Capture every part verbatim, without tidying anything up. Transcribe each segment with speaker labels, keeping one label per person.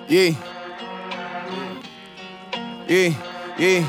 Speaker 1: Yeah. Yeah, yeah.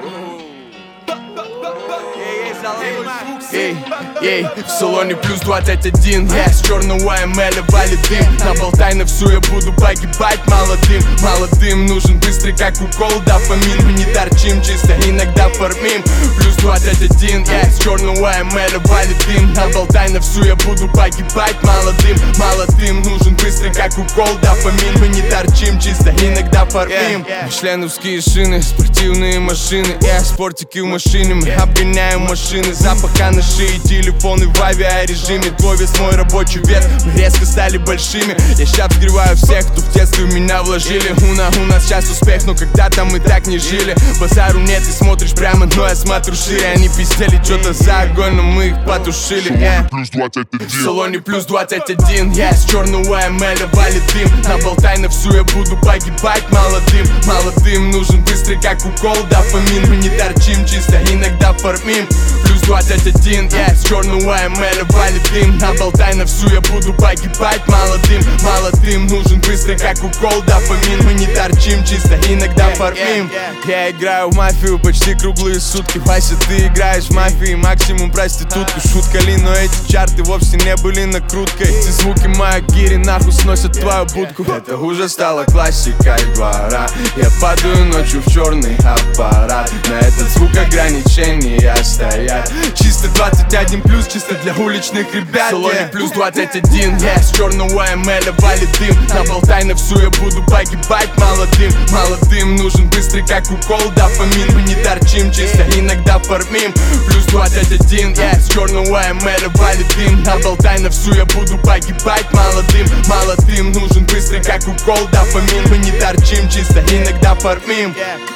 Speaker 1: Эй, эй, в салоне плюс двадцать один. Я с черного эм эля валит дым. Наболтай на всю, я буду погибать молодым. Молодым нужен быстрый, как укол дофамин. Мы не торчим, чисто иногда фармим. Плюс двадцать один, я с черного эм эля валит дым. Наболтай на всю, я буду погибать молодым. Молодым нужен быстрый, как укол дофамин. Мы не торчим, чисто иногда фармим. Мишленовские шины, спортивные машины. Я спортики в машине, мы обгоняем машины. Запаха на шее, телефоны в авиарежиме. Твой вес, мой рабочий вес, мы резко стали большими. Я щас взгреваю всех, кто в детстве в меня вложили. Уна, у нас сейчас успех, но когда-то мы так не жили. Базару нет, ты смотришь прямо, но я смотрю шире. Они пиздели что-то за огонь, но мы их потушили. yeah. В салоне плюс двадцать один, я с черного эм эля валит дым. Наболтай на всю, я буду погибать молодым. Молодым нужен быстрый, как укол дофамин. Мы не торчим, чисто иногда фармим. Плюс двадцать один, я с черного эм эля валит дым. Наболтай на всю, я буду погибать молодым. Молодым нужен быстрый, как укол дофамин. Мы не торчим, чисто иногда фармим. Я играю в мафию почти круглые сутки. Вася, ты играешь в мафии, максимум проститутку. Шутка ли, но эти чарты вовсе не были накруткой. Эти звуки Маягири нахуй сносят твою будку. Это уже стало классикой двора. Я падаю ночью в черный аппарат. На этот звук ограничения стоят. Чисто двадцать один плюс, чисто для уличных ребят. В салоне плюс двадцать один, я с черного эм эля валит дым. Наболтай на всю, я буду погибать молодым. Молодым нужен быстрый, как укол дофамин. Мы не торчим, чисто иногда фармим. Плюс двадцать один, я с черного эм эля валит дым. Наболтай на всю, я буду погибать молодым. Молодым нужен быстрый, как укол дофамин. Мы не торчим, чисто иногда фармим.